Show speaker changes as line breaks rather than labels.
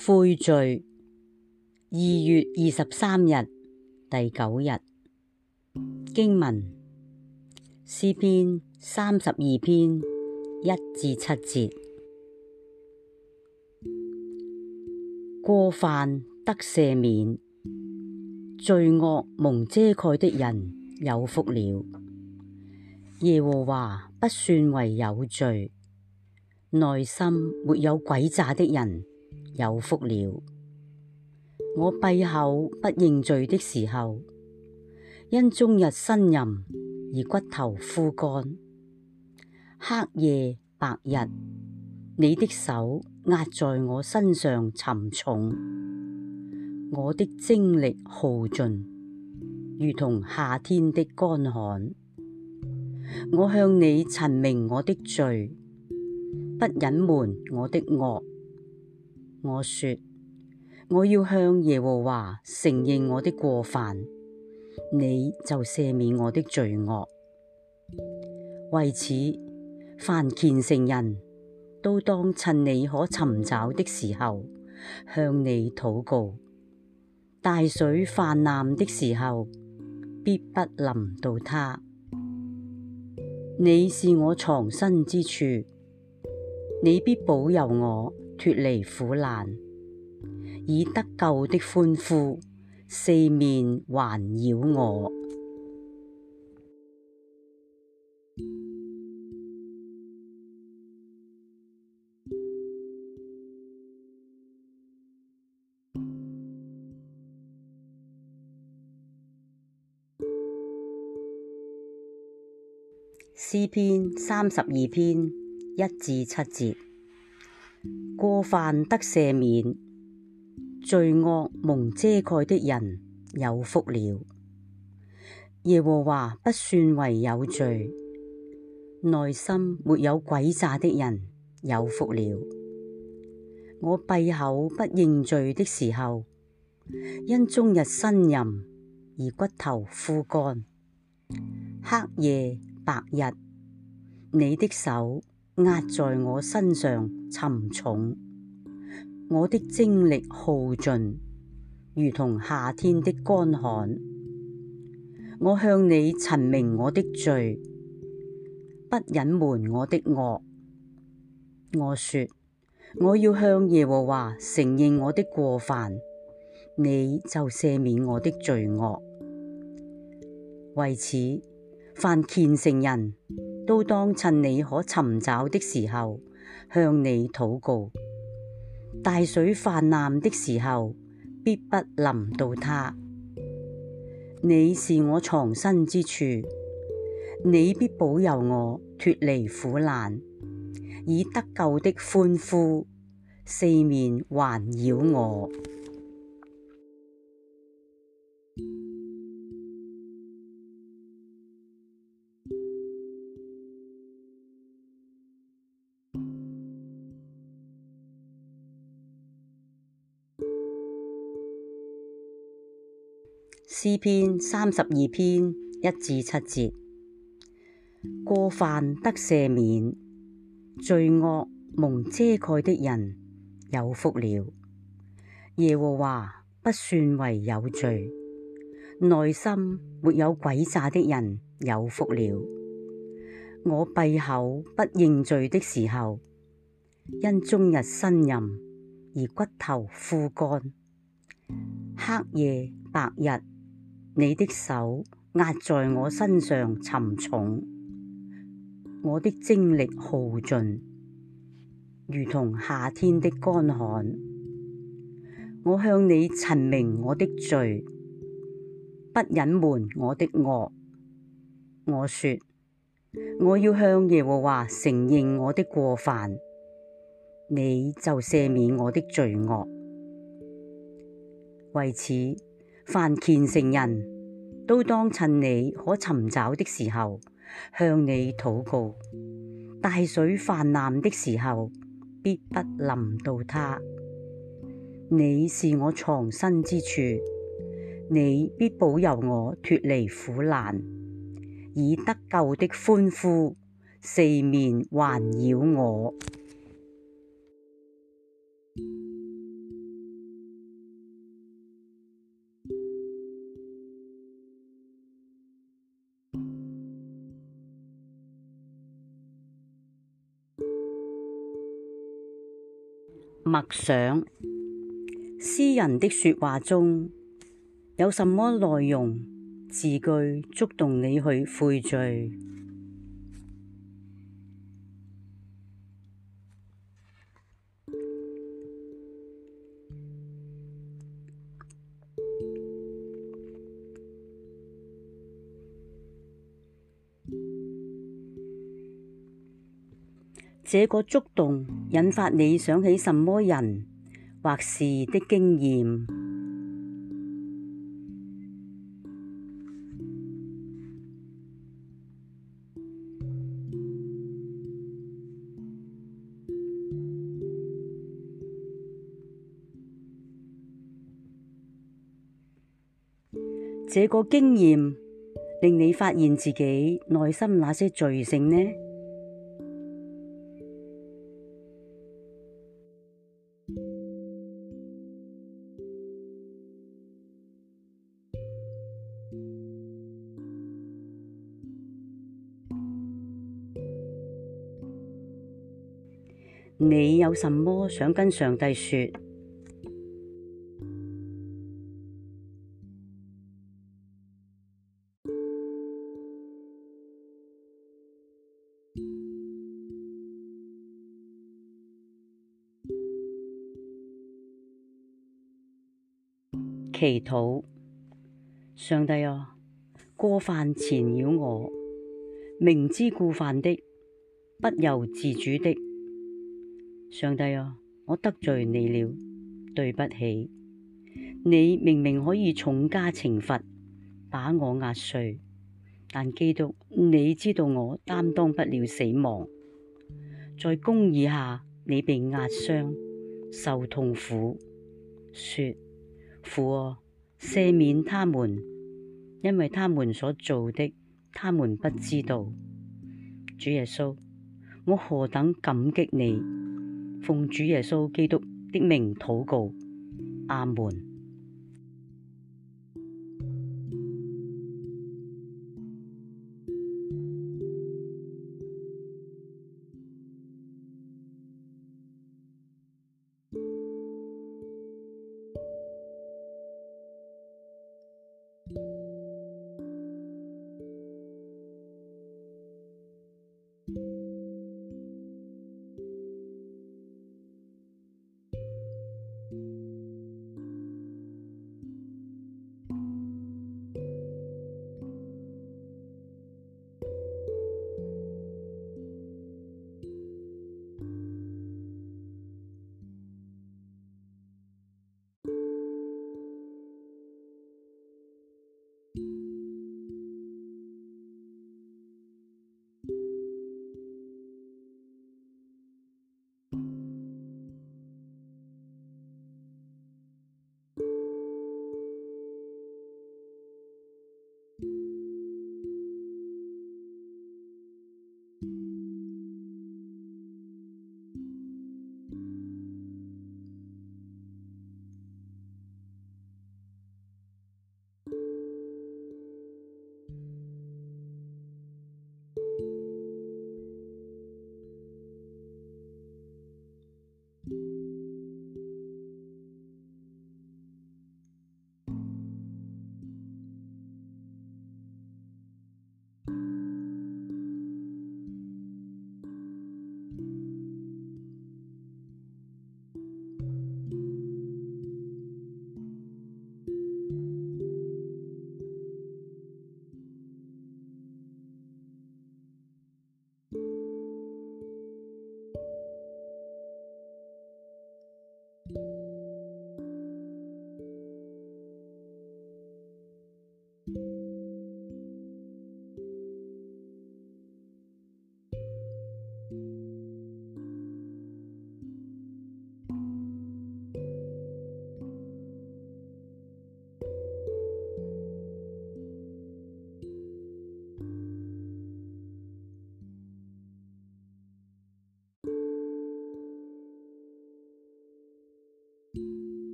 悔罪2月23日第9日經文詩篇32篇1至7節。過犯得赦免，罪惡蒙遮蓋的人有福了。耶和華不算為有罪，內心沒有詭詐的人有福了。我閉口不認罪的時候，因終日呻吟而骨頭枯乾。黑夜白日，你的手壓在我身上沉重，我的精力耗盡，如同夏天的乾旱。我向你陳明我的罪，不隱瞞我的惡。我說，我要向耶和華承認我的過犯，你就赦免我的罪惡。為此，凡虔誠人都當趁你可尋找的時候向你禱告。大水泛濫的時候，必不臨到他。你是我藏身之處，你必保佑我脫離苦難，以得救的歡呼四面環繞我。詩篇32篇1至7節。過犯得赦免，罪惡蒙遮蓋的人有福了。耶和華不算為有罪，內心沒有詭詐的人有福了。我閉口不認罪的時候，因終日呻吟而骨頭枯乾。黑夜白日，你的手壓在我身上沉重，我的精力耗盡，如同夏天的乾旱。我向你陳明我的罪，不隱瞞我的惡。我說，我要向耶和華承認我的過犯，你就赦免我的罪惡。為此，凡虔誠人都當趁你可尋找的時候向你禱告。大水泛濫的時候，必不臨到他。你是我藏身之處，你必保佑我脫離苦難，以得救的歡呼四面環繞我。詩篇32篇1至7節。過犯得赦免，罪惡蒙遮蓋的人有福了。耶和華不算為有罪，內心沒有詭詐的人有福了。我閉口不認罪的時候，因終日呻吟而骨頭枯乾。黑夜白日，你的手壓在我身上沉重，我的精力耗盡，如同夏天的乾旱。我向你陳明我的罪，不隱瞞我的惡。我說，我要向耶和華承認我的過犯，你就赦免我的罪惡。為此，凡虔誠人都當趁你可尋找的時候向你禱告。大水泛濫的時候，必不臨到他。你是我藏身之處，你必保佑我脫離苦難，以得救的歡呼四面環繞我。 默想詩人的說話中有什麼內容、字句觸動你去悔罪？這個觸動引發你想起什麼人或事的經驗？這個經驗令你發現自己內心那些罪性呢？你有什麼想跟上帝說？祈禱。上帝啊，過犯纏繞我，明知故犯的，不由自主的。上帝啊，我得罪你了，對不起。你明明可以重加懲罰，把我壓碎，但基督，你知道我擔當不了死亡。在公義下，你被壓傷，受痛苦，說：父啊，赦免他們，因為他們所做的，他們不知道。主耶穌，我何等感激你！奉主耶穌基督的名禱告，阿門。